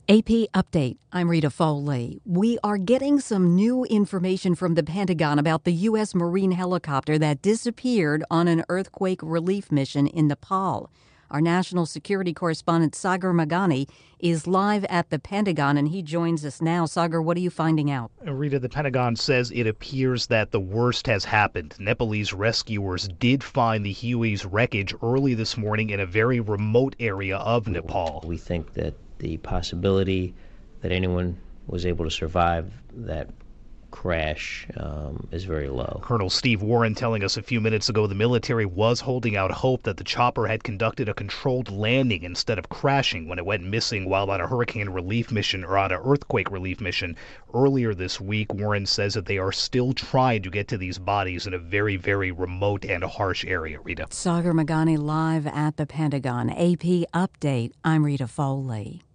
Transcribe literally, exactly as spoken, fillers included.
A P Update. I'm Rita Foley. We are getting some new information from the Pentagon about the U S Marine helicopter that disappeared on an earthquake relief mission in Nepal. Our national security correspondent, Sagar Meghani, is live at the Pentagon, and he joins us now. Sagar, what are you finding out? Rita, the Pentagon says it appears that the worst has happened. Nepalese rescuers did find the Huey's wreckage early this morning in a very remote area of Nepal. We think that the possibility that anyone was able to survive that crash um, is very low. Colonel Steve Warren telling us a few minutes ago the military was holding out hope that the chopper had conducted a controlled landing instead of crashing when it went missing while on a hurricane relief mission or on an earthquake relief mission earlier this week. Warren says that they are still trying to get to these bodies in a very, very remote and harsh area. Rita. Sagar Meghani live at the Pentagon. A P Update. I'm Rita Foley.